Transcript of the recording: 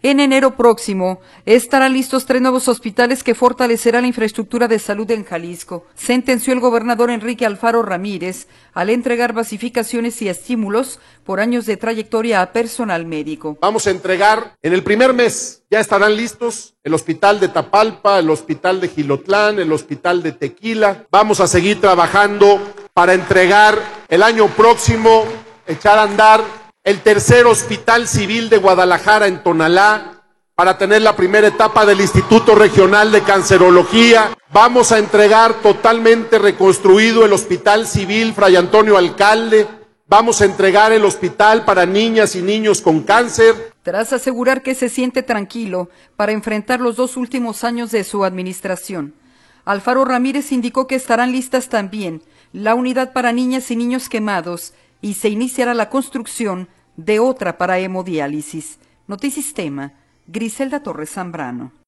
En enero próximo estarán listos 3 nuevos hospitales que fortalecerán la infraestructura de salud en Jalisco, sentenció el gobernador Enrique Alfaro Ramírez al entregar basificaciones y estímulos por años de trayectoria a personal médico. Vamos a entregar en el primer mes, ya estarán listos el hospital de Tapalpa, el hospital de Jilotlán, el hospital de Tequila. Vamos a seguir trabajando para entregar el año próximo, echar a andar el tercer hospital civil de Guadalajara en Tonalá, para tener la primera etapa del Instituto Regional de Cancerología. Vamos a entregar totalmente reconstruido el Hospital Civil Fray Antonio Alcalde. Vamos a entregar el hospital para niñas y niños con cáncer. Tras asegurar que se siente tranquilo para enfrentar los 2 últimos años de su administración, Alfaro Ramírez indicó que estarán listas también la unidad para niñas y niños quemados y se iniciará la construcción de otra para hemodiálisis. Notisistema, Griselda Torres Zambrano.